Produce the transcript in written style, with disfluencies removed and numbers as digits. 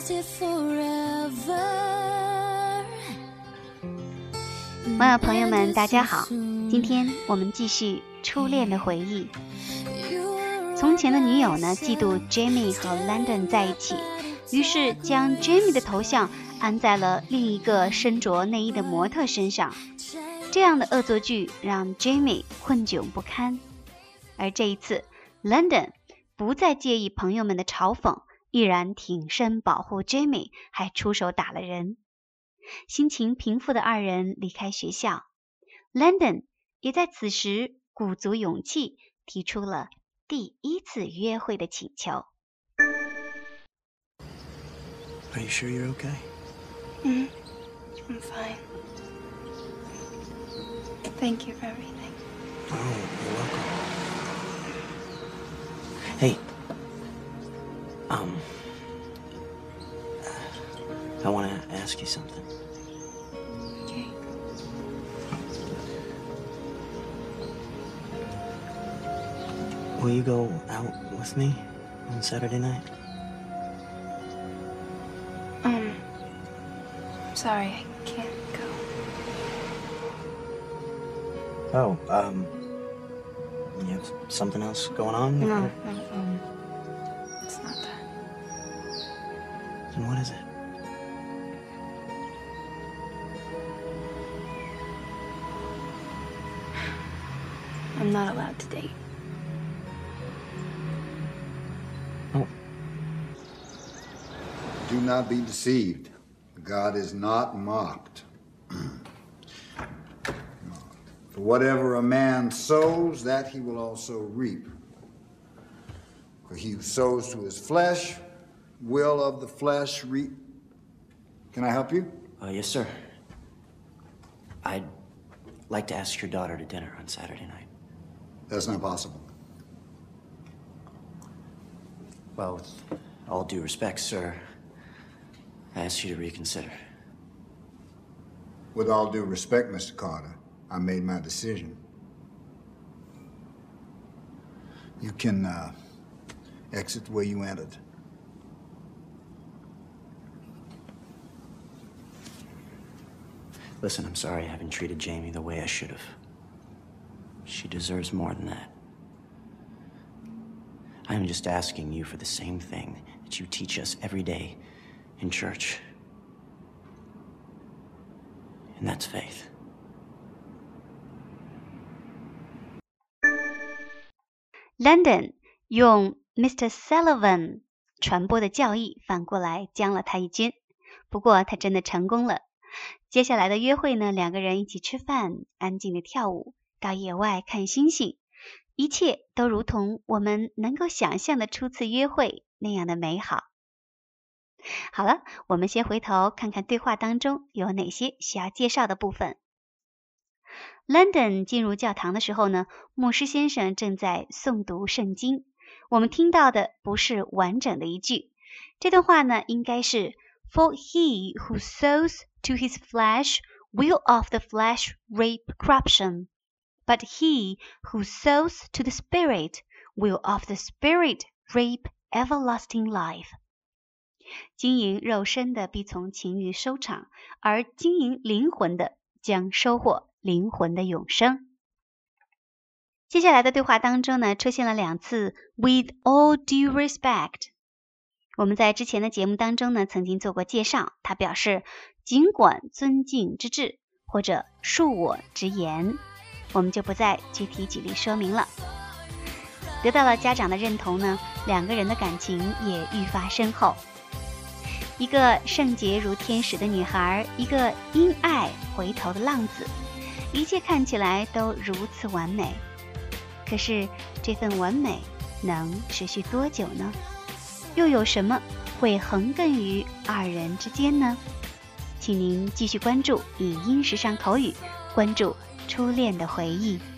网友朋友们大家好，今天我们继续初恋的回忆。从前的女友呢，嫉妒 Jamie 和 Landon 在一起，于是将 Jamie 的头像安在了另一个身着内衣的模特身上。这样的恶作剧让 Jamie 困窘不堪。而这一次 Landon 不再介意朋友们的嘲讽，毅然挺身保护 Jamie， 还出手打了人。心情平复的二人离开学校， Landon 也在此时鼓足勇气提出了第一次约会的请求。 Are you sure you're okay? I'm fine. Thank you for everything. Oh, you're welcome. Hey. I want to ask you something. Okay. Will you go out with me on Saturday night? I'm sorry, I can't go. Oh, you have something else going on? No, it's not that. Then what is it? I'm not allowed to date. Oh. Do not be deceived. God is not mocked. For whatever a man sows, that he will also reap. For he who sows to his flesh will of the flesh reap. Can I help you? Yes, sir. I'd like to ask your daughter to dinner on Saturday night. That's not possible. Well, with all due respect, sir, I ask you to reconsider. With all due respect, Mr. Carter, I made my decision. You can exit the way you entered. Listen, I'm sorry I haven't treated Jamie the way I should have. She deserves more than that. I'm just asking you for the same thing that you teach us every day in church. And that's faith. Landon 用 Mr. Sullivan 传播的教义反过来将了他一军，不过他真的成功了。接下来的约会呢，两个人一起吃饭，安静的跳舞，到野外看星星，一切都如同我们能够想象的初次约会那样的美好。好了，我们先回头看看对话当中有哪些需要介绍的部分。Landon 进入教堂的时候呢，牧师先生正在诵读圣经，我们听到的不是完整的一句，这段话呢应该是 For he who sows to his flesh will of the flesh reap corruption, but he who sows to the Spirit will of the Spirit reap everlasting life. 经营肉身的必从情欲收场，而经营灵魂的将收获灵魂的永生。接下来的对话当中呢，出现了2次 with all due respect。我们在之前的节目当中呢，曾经做过介绍，他表示尽管尊敬之至，或者恕我直言，我们就不再具体举例说明了。得到了家长的认同呢，两个人的感情也愈发深厚。一个圣洁如天使的女孩，一个因爱回头的浪子，一切看起来都如此完美。可是这份完美能持续多久呢？又有什么会横亘于二人之间呢？请您继续关注影音时尚口语，关注初恋的回忆。